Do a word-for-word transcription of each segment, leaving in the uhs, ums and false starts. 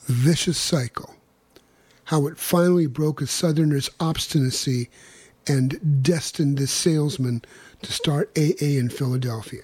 vicious cycle. How it finally broke a Southerner's obstinacy and destined this salesman to start A A in Philadelphia.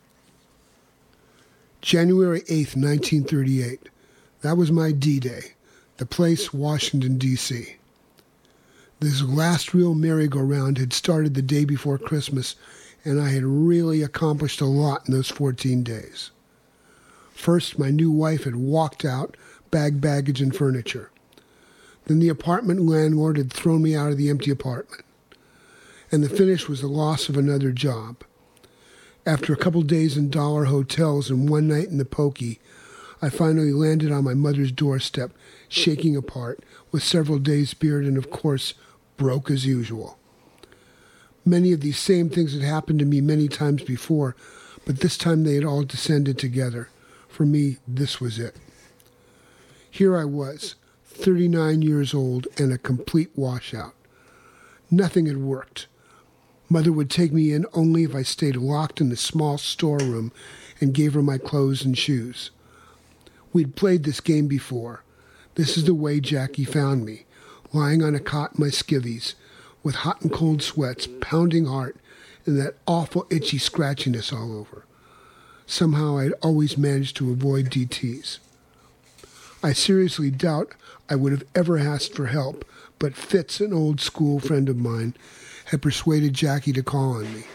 January eighth, nineteen thirty-eight. That was my D-Day. The place, Washington, D C This last real merry-go-round had started the day before Christmas, and I had really accomplished a lot in those fourteen days. First, my new wife had walked out, bagged baggage and furniture. Then the apartment landlord had thrown me out of the empty apartment. And the finish was the loss of another job. After a couple days in dollar hotels and one night in the pokey, I finally landed on my mother's doorstep, shaking apart, with several days' beard and, of course, broke as usual. Many of these same things had happened to me many times before, but this time they had all descended together. For me, this was it. Here I was, thirty-nine years old and a complete washout. Nothing had worked. Mother would take me in only if I stayed locked in the small storeroom and gave her my clothes and shoes. We'd played this game before. This is the way Jackie found me, lying on a cot in my skivvies, with hot and cold sweats, pounding heart, and that awful itchy scratchiness all over. Somehow I'd always managed to avoid D Ts. I seriously doubt I would have ever asked for help, but Fitz, an old school friend of mine, had persuaded Jackie to call on me.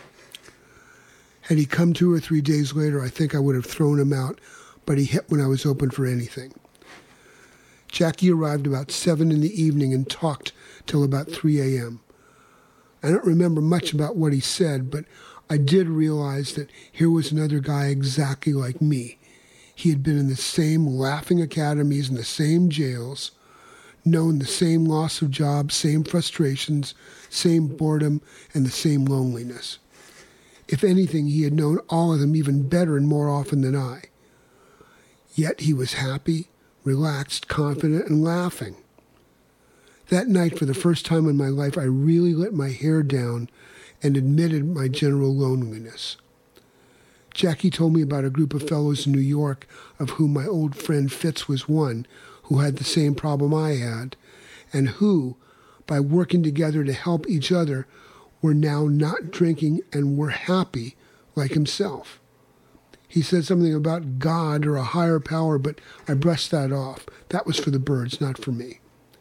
Had he come two or three days later, I think I would have thrown him out, but he hit when I was open for anything. Jackie arrived about seven in the evening and talked till about three a.m. I don't remember much about what he said, but I did realize that here was another guy exactly like me. He had been in the same laughing academies and the same jails, known the same loss of jobs, same frustrations, same boredom, and the same loneliness. If anything, he had known all of them even better and more often than I. Yet he was happy, relaxed, confident, and laughing. That night, for the first time in my life, I really let my hair down and admitted my general loneliness. Jackie told me about a group of fellows in New York, of whom my old friend Fitz was one, who had the same problem I had, and who, by working together to help each other, were now not drinking and were happy like himself. He said something about God or a higher power, but I brushed that off. That was for the birds, not for me.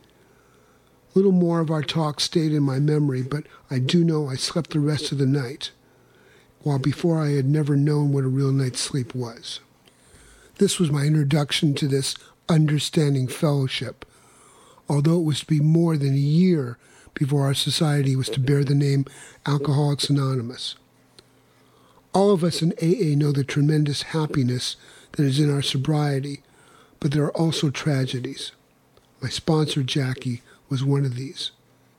Little more of our talk stayed in my memory, but I do know I slept the rest of the night, while before I had never known what a real night's sleep was. This was my introduction to this understanding fellowship, although it was to be more than a year before our society was to bear the name Alcoholics Anonymous. All of us in A A know the tremendous happiness that is in our sobriety, but there are also tragedies. My sponsor, Jackie, was one of these.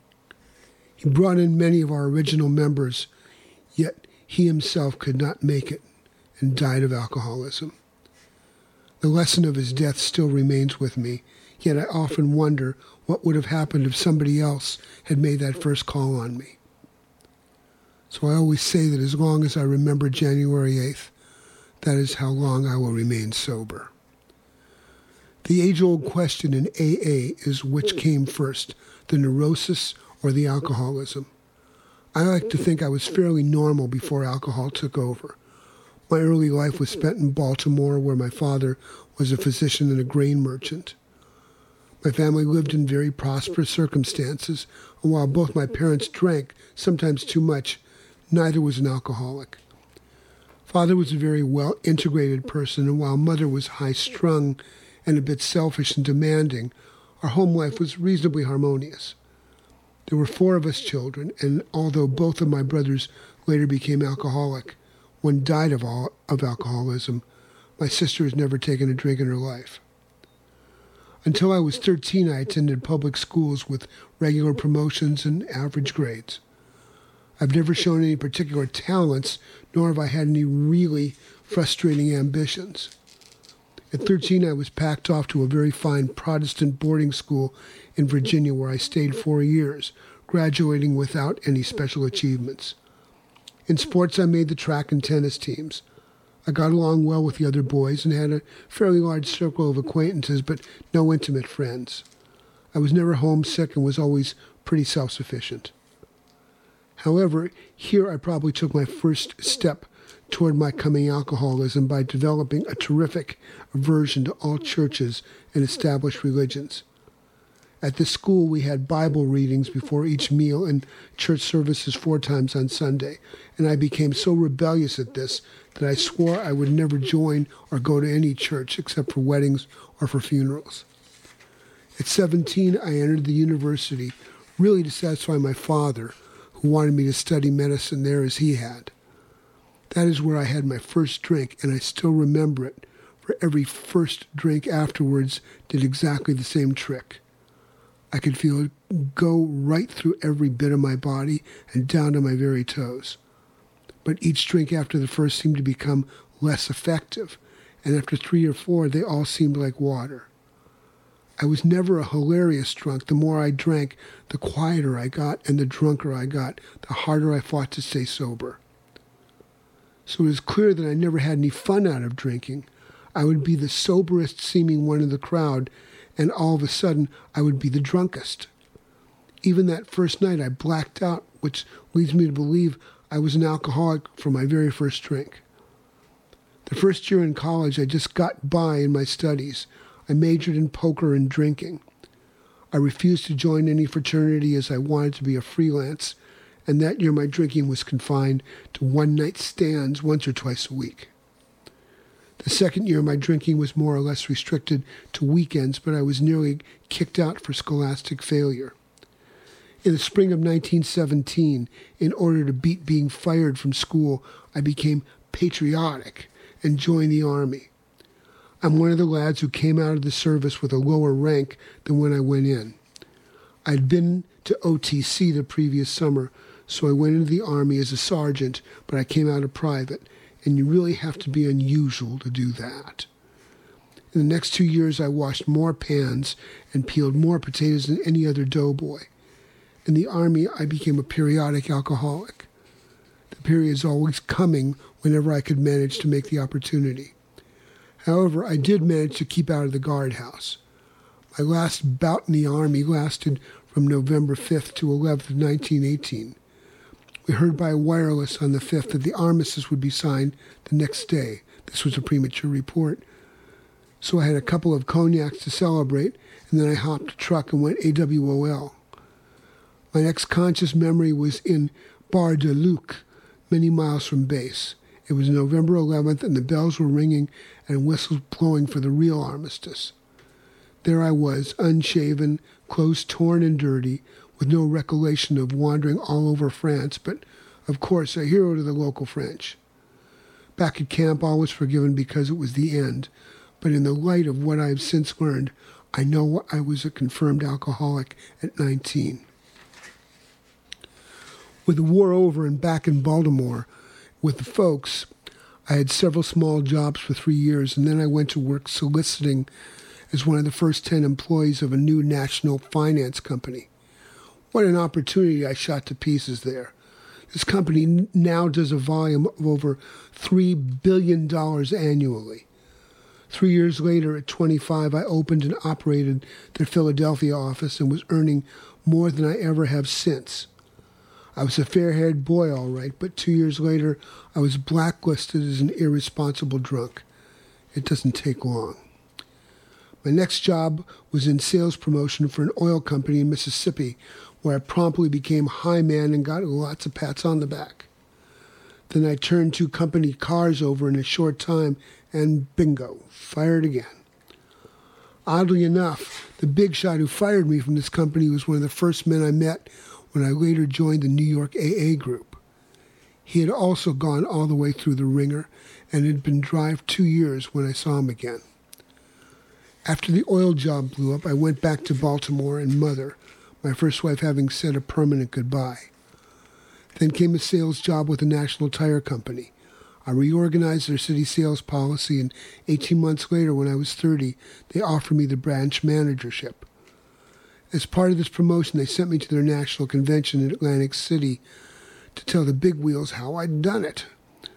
He brought in many of our original members, yet he himself could not make it and died of alcoholism. The lesson of his death still remains with me, yet I often wonder what would have happened if somebody else had made that first call on me. So I always say that as long as I remember January eighth, that is how long I will remain sober. The age-old question in A A is which came first, the neurosis or the alcoholism. I like to think I was fairly normal before alcohol took over. My early life was spent in Baltimore, where my father was a physician and a grain merchant. My family lived in very prosperous circumstances, and while both my parents drank, sometimes too much, neither was an alcoholic. Father was a very well-integrated person, and while Mother was high-strung and a bit selfish and demanding, our home life was reasonably harmonious. There were four of us children, and although both of my brothers later became alcoholic, one died of, all, of alcoholism, my sister has never taken a drink in her life. Until I was thirteen, I attended public schools with regular promotions and average grades. I've never shown any particular talents, nor have I had any really frustrating ambitions. At thirteen, I was packed off to a very fine Protestant boarding school in Virginia, where I stayed four years, graduating without any special achievements. In sports, I made the track and tennis teams. I got along well with the other boys and had a fairly large circle of acquaintances, but no intimate friends. I was never homesick and was always pretty self-sufficient. However, here I probably took my first step toward my coming alcoholism by developing a terrific aversion to all churches and established religions. At this school, we had Bible readings before each meal and church services four times on Sunday, and I became so rebellious at this that I swore I would never join or go to any church except for weddings or for funerals. At seventeen, I entered the university, really to satisfy my father, who wanted me to study medicine there as he had. That is where I had my first drink, and I still remember it, for every first drink afterwards did exactly the same trick. I could feel it go right through every bit of my body and down to my very toes. But each drink after the first seemed to become less effective, and after three or four, they all seemed like water. I was never a hilarious drunk. The more I drank, the quieter I got, and the drunker I got, the harder I fought to stay sober. So it was clear that I never had any fun out of drinking. I would be the soberest seeming one in the crowd, and all of a sudden, I would be the drunkest. Even that first night, I blacked out, which leads me to believe I was an alcoholic from my very first drink. The first year in college, I just got by in my studies. I majored in poker and drinking. I refused to join any fraternity as I wanted to be a freelance, and that year my drinking was confined to one-night stands once or twice a week. The second year, my drinking was more or less restricted to weekends, but I was nearly kicked out for scholastic failure. In the spring of nineteen seventeen, in order to beat being fired from school, I became patriotic and joined the Army. I'm one of the lads who came out of the service with a lower rank than when I went in. I'd been to O T C the previous summer, so I went into the Army as a sergeant, but I came out a private, and you really have to be unusual to do that. In the next two years, I washed more pans and peeled more potatoes than any other doughboy. In the Army, I became a periodic alcoholic. The period's always coming whenever I could manage to make the opportunity. However, I did manage to keep out of the guardhouse. My last bout in the Army lasted from November fifth to eleventh of nineteen eighteen. We heard by wireless on the fifth that the armistice would be signed the next day. This was a premature report. So I had a couple of cognacs to celebrate, and then I hopped a truck and went A W O L. My next conscious memory was in Bar de Luc, many miles from base. It was November eleventh, and the bells were ringing and whistles blowing for the real armistice. There I was, unshaven, clothes torn and dirty, with no recollection of wandering all over France, but, of course, a hero to the local French. Back at camp, all was forgiven because it was the end, but in the light of what I have since learned, I know I was a confirmed alcoholic at nineteen. With the war over and back in Baltimore with the folks, I had several small jobs for three years, and then I went to work soliciting as one of the first ten employees of a new national finance company. What an opportunity I shot to pieces there. This company now does a volume of over three billion dollars annually. Three years later, at twenty-five, I opened and operated their Philadelphia office and was earning more than I ever have since. I was a fair-haired boy, all right, but two years later, I was blacklisted as an irresponsible drunk. It doesn't take long. My next job was in sales promotion for an oil company in Mississippi, where I promptly became high man and got lots of pats on the back. Then I turned two company cars over in a short time, and bingo, fired again. Oddly enough, the big shot who fired me from this company was one of the first men I met when I later joined the New York A A group. He had also gone all the way through the ringer and had been dry for two years when I saw him again. After the oil job blew up, I went back to Baltimore and Mother, my first wife having said a permanent goodbye. Then came a sales job with a national tire company. I reorganized their city sales policy, and eighteen months later, when I was thirty, they offered me the branch managership. As part of this promotion, they sent me to their national convention in Atlantic City to tell the big wheels how I'd done it.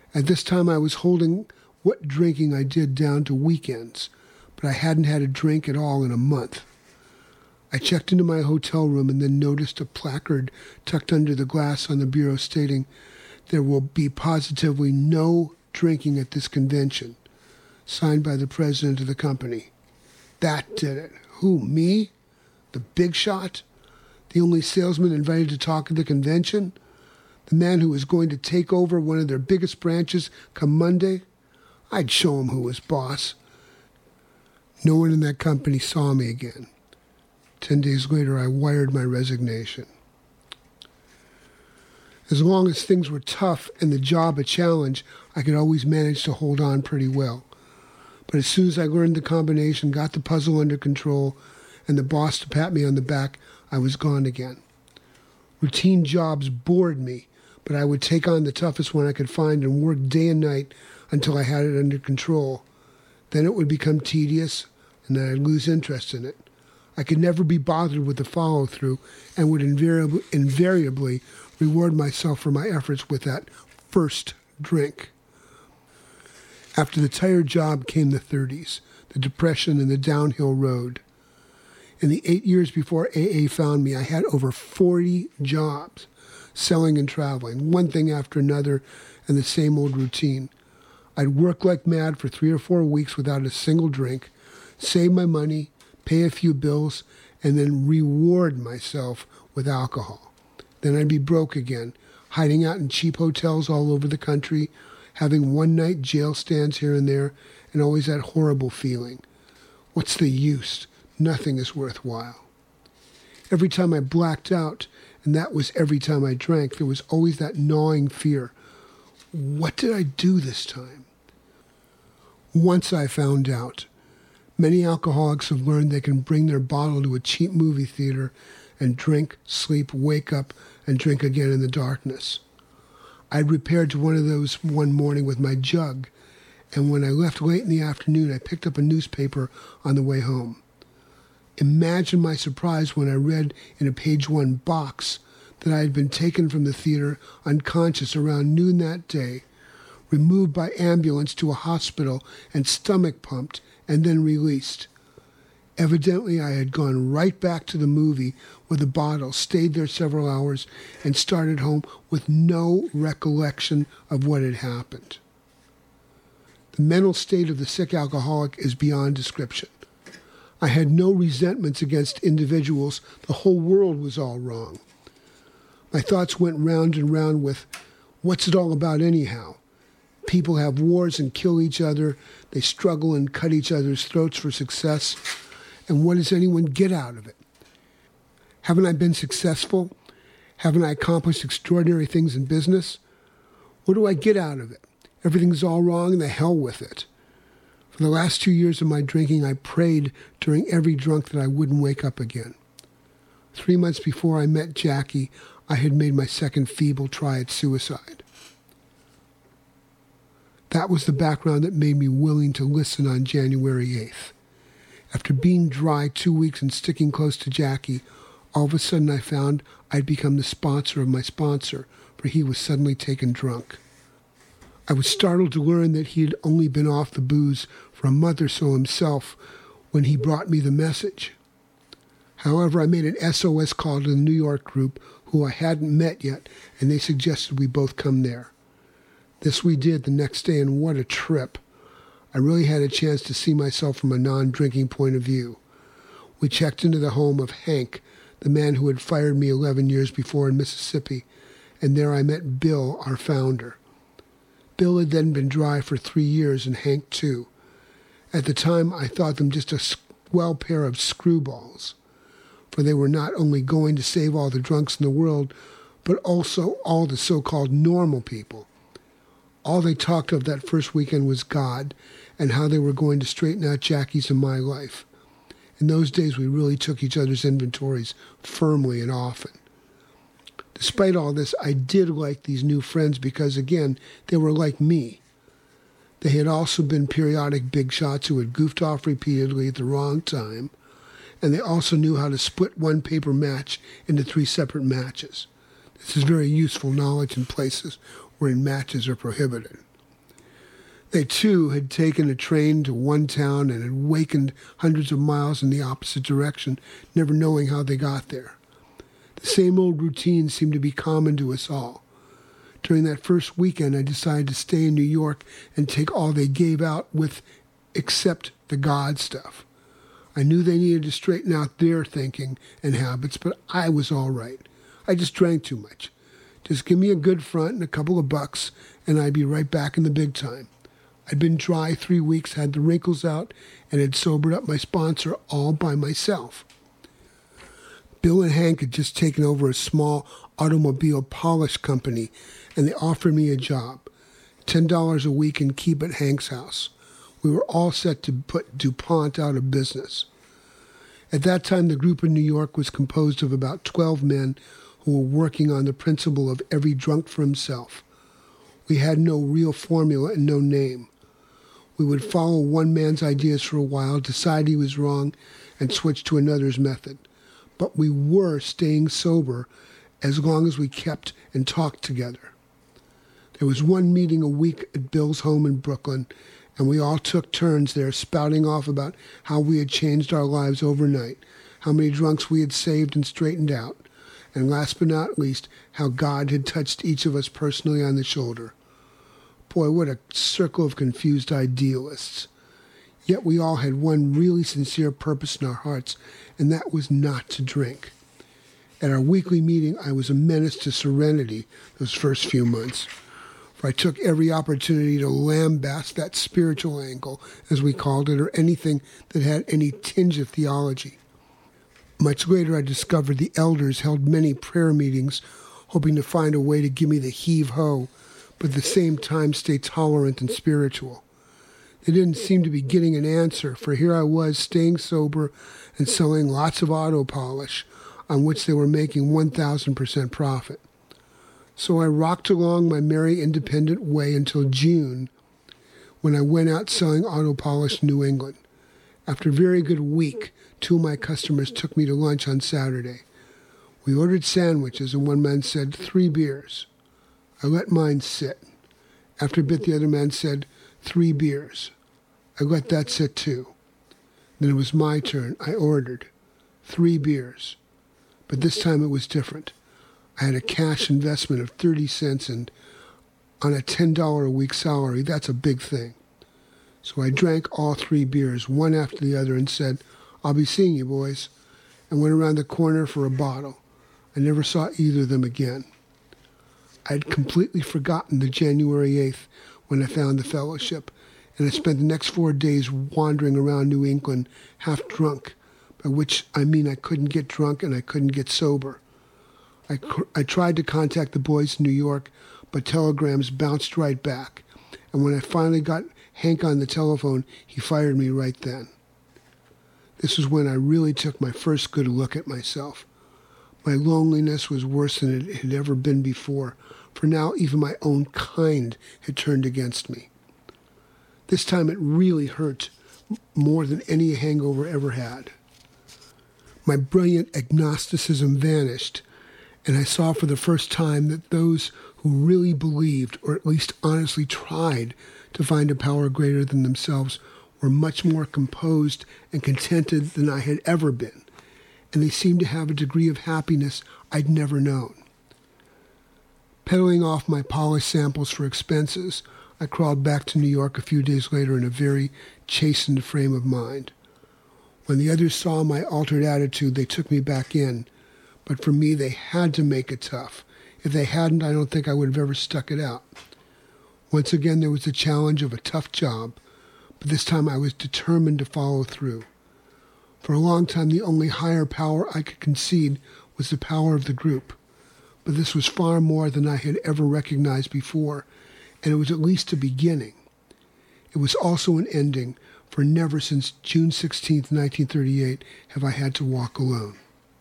At this time, I was holding what drinking I did down to weekends, but I hadn't had a drink at all in a month. I checked into my hotel room and then noticed a placard tucked under the glass on the bureau stating, "There will be positively no drinking at this convention," signed by the president of the company. That did it. Who, me? The big shot? The only salesman invited to talk at the convention? The man who was going to take over one of their biggest branches come Monday? I'd show him who was boss. No one in that company saw me again. Ten days later, I wired my resignation. As long as things were tough and the job a challenge, I could always manage to hold on pretty well. But as soon as I learned the combination, got the puzzle under control, and the boss to pat me on the back, I was gone again. Routine jobs bored me, but I would take on the toughest one I could find and work day and night until I had it under control. Then it would become tedious, and then I'd lose interest in it. I could never be bothered with the follow-through and would invariably, invariably reward myself for my efforts with that first drink. After the tired job came the thirties, the depression and the downhill road. In the eight years before A A found me, I had over forty jobs, selling and traveling, one thing after another, and the same old routine. I'd work like mad for three or four weeks without a single drink, save my money, pay a few bills, and then reward myself with alcohol. Then I'd be broke again, hiding out in cheap hotels all over the country, having one-night jail stands here and there, and always that horrible feeling. What's the use? Nothing is worthwhile. Every time I blacked out, and that was every time I drank, there was always that gnawing fear. What did I do this time? Once I found out. Many alcoholics have learned they can bring their bottle to a cheap movie theater and drink, sleep, wake up, and drink again in the darkness. I'd repaired to one of those one morning with my jug, and when I left late in the afternoon, I picked up a newspaper on the way home. Imagine my surprise when I read in a page one box that I had been taken from the theater unconscious around noon that day, removed by ambulance to a hospital and stomach pumped, and then released. Evidently, I had gone right back to the movie with a bottle, stayed there several hours, and started home with no recollection of what had happened. The mental state of the sick alcoholic is beyond description. I had no resentments against individuals. The whole world was all wrong. My thoughts went round and round with, what's it all about anyhow? People have wars and kill each other. They struggle and cut each other's throats for success. And what does anyone get out of it? Haven't I been successful? Haven't I accomplished extraordinary things in business? What do I get out of it? Everything's all wrong, and the hell with it. For the last two years of my drinking, I prayed during every drunk that I wouldn't wake up again. Three months before I met Jackie, I had made my second feeble try at suicide. That was the background that made me willing to listen on January eighth. After being dry two weeks and sticking close to Jackie, all of a sudden I found I'd become the sponsor of my sponsor, for he was suddenly taken drunk. I was startled to learn that he had only been off the booze for a month or so himself when he brought me the message. However, I made an S O S call to the New York group, who I hadn't met yet, and they suggested we both come there. This we did the next day, and what a trip. I really had a chance to see myself from a non-drinking point of view. We checked into the home of Hank, the man who had fired me eleven years before in Mississippi, and there I met Bill, our founder. Bill had then been dry for three years, and Hank too. At the time, I thought them just a swell pair of screwballs, for they were not only going to save all the drunks in the world, but also all the so-called normal people. All they talked of that first weekend was God and how they were going to straighten out Jackie's and my life. In those days, we really took each other's inventories firmly and often. Despite all this, I did like these new friends because, again, they were like me. They had also been periodic big shots who had goofed off repeatedly at the wrong time, and they also knew how to split one paper match into three separate matches. This is very useful knowledge in places wherein matches are prohibited. They, too, had taken a train to one town and had wakened hundreds of miles in the opposite direction, never knowing how they got there. The same old routine seemed to be common to us all. During that first weekend, I decided to stay in New York and take all they gave out with, except the God stuff. I knew they needed to straighten out their thinking and habits, but I was all right. I just drank too much. Just give me a good front and a couple of bucks, and I'd be right back in the big time. I'd been dry three weeks, had the wrinkles out, and had sobered up my sponsor all by myself. Bill and Hank had just taken over a small automobile polish company, and they offered me a job, ten dollars a week, and keep at Hank's house. We were all set to put DuPont out of business. At that time, the group in New York was composed of about twelve men who were working on the principle of every drunk for himself. We had no real formula and no name. We would follow one man's ideas for a while, decide he was wrong, and switch to another's method. But we were staying sober as long as we kept and talked together. There was one meeting a week at Bill's home in Brooklyn, and we all took turns there spouting off about how we had changed our lives overnight, how many drunks we had saved and straightened out, and last but not least, how God had touched each of us personally on the shoulder. Boy, what a circle of confused idealists. Yet we all had one really sincere purpose in our hearts, and that was not to drink. At our weekly meeting, I was a menace to serenity those first few months, for I took every opportunity to lambaste that spiritual angle, as we called it, or anything that had any tinge of theology. Much later, I discovered the elders held many prayer meetings, hoping to find a way to give me the heave-ho, but at the same time stay tolerant and spiritual. They didn't seem to be getting an answer, for here I was staying sober and selling lots of auto polish, on which they were making one thousand percent profit. So I rocked along my merry independent way until June, when I went out selling auto polish in New England. After a very good week, two of my customers took me to lunch on Saturday. We ordered sandwiches, and one man said, "Three beers." I let mine sit. After a bit, the other man said, "Three beers." I let that sit too. Then it was my turn. I ordered three beers. But this time it was different. I had a cash investment of thirty cents, and on a ten dollars a week salary, that's a big thing. So I drank all three beers, one after the other, and said, "I'll be seeing you, boys," and went around the corner for a bottle. I never saw either of them again. I had completely forgotten the January eighth when I found the fellowship, and I spent the next four days wandering around New England half drunk, by which I mean I couldn't get drunk and I couldn't get sober. I, I tried to contact the boys in New York, but telegrams bounced right back, and when I finally got Hank on the telephone, he fired me right then. This was when I really took my first good look at myself. My loneliness was worse than it had ever been before, for now even my own kind had turned against me. This time it really hurt more than any hangover ever had. My brilliant agnosticism vanished, and I saw for the first time that those who really believed, or at least honestly tried, to find a power greater than themselves were much more composed and contented than I had ever been, and they seemed to have a degree of happiness I'd never known. Peddling off my polished samples for expenses, I crawled back to New York a few days later in a very chastened frame of mind. When the others saw my altered attitude, they took me back in, but for me they had to make it tough. If they hadn't, I don't think I would have ever stuck it out. Once again, there was the challenge of a tough job, but this time I was determined to follow through. For a long time, the only higher power I could concede was the power of the group, but this was far more than I had ever recognized before, and it was at least a beginning. It was also an ending, for never since June sixteenth, nineteen thirty-eight, have I had to walk alone.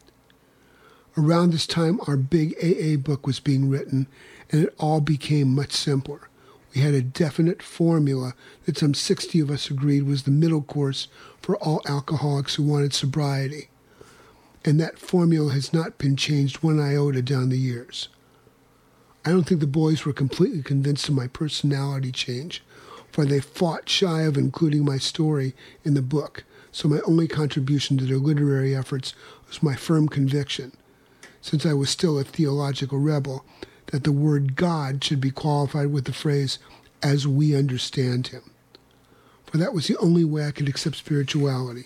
Around this time, our big A A book was being written, and it all became much simpler. We had a definite formula that some sixty of us agreed was the middle course for all alcoholics who wanted sobriety. And that formula has not been changed one iota down the years. I don't think the boys were completely convinced of my personality change, for they fought shy of including my story in the book, so my only contribution to their literary efforts was my firm conviction, since I was still a theological rebel, that the word God should be qualified with the phrase, as we understand him. For that was the only way I could accept spirituality.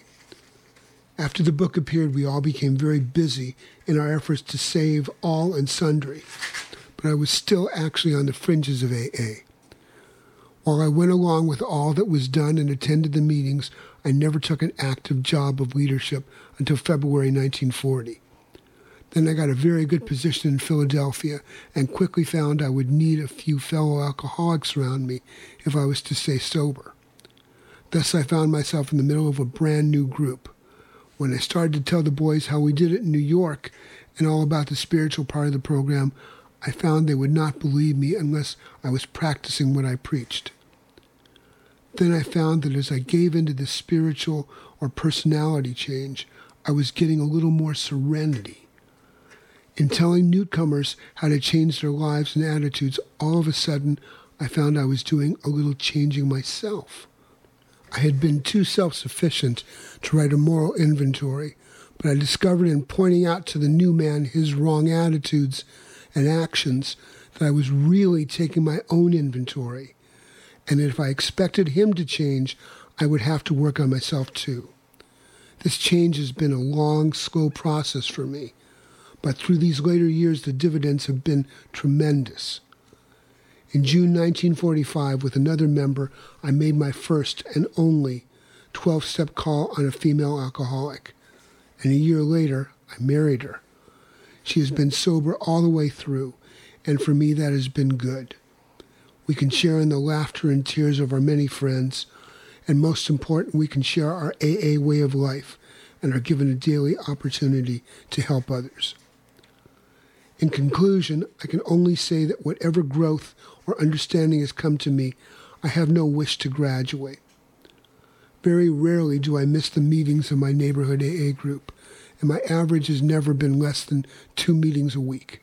After the book appeared, we all became very busy in our efforts to save all and sundry, but I was still actually on the fringes of A A. While I went along with all that was done and attended the meetings, I never took an active job of leadership until February nineteen forty. Then I got a very good position in Philadelphia and quickly found I would need a few fellow alcoholics around me if I was to stay sober. Thus I found myself in the middle of a brand new group. When I started to tell the boys how we did it in New York and all about the spiritual part of the program, I found they would not believe me unless I was practicing what I preached. Then I found that as I gave into this spiritual or personality change, I was getting a little more serenity. In telling newcomers how to change their lives and attitudes, all of a sudden, I found I was doing a little changing myself. I had been too self-sufficient to write a moral inventory, but I discovered in pointing out to the new man his wrong attitudes and actions that I was really taking my own inventory, and that if I expected him to change, I would have to work on myself too. This change has been a long, slow process for me, but through these later years, the dividends have been tremendous. In June nineteen forty-five, with another member, I made my first and only twelve-step call on a female alcoholic, and a year later, I married her. She has been sober all the way through, and for me that has been good. We can share in the laughter and tears of our many friends, and most important, we can share our A A way of life and are given a daily opportunity to help others. In conclusion, I can only say that whatever growth or understanding has come to me, I have no wish to graduate. Very rarely do I miss the meetings of my neighborhood A A group, and my average has never been less than two meetings a week.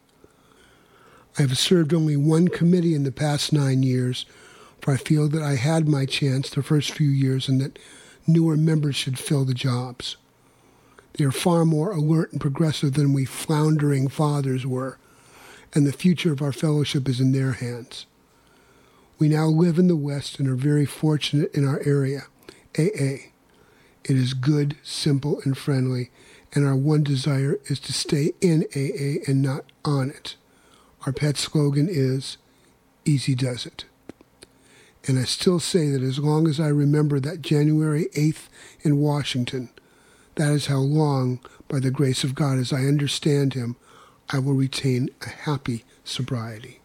I have served only one committee in the past nine years, for I feel that I had my chance the first few years and that newer members should fill the jobs. They are far more alert and progressive than we floundering fathers were, and the future of our fellowship is in their hands. We now live in the West and are very fortunate in our area, A A. It is good, simple, and friendly, and our one desire is to stay in A A and not on it. Our pet slogan is, easy does it. And I still say that as long as I remember that January eighth in Washington, that is how long, by the grace of God, as I understand him, I will retain a happy sobriety.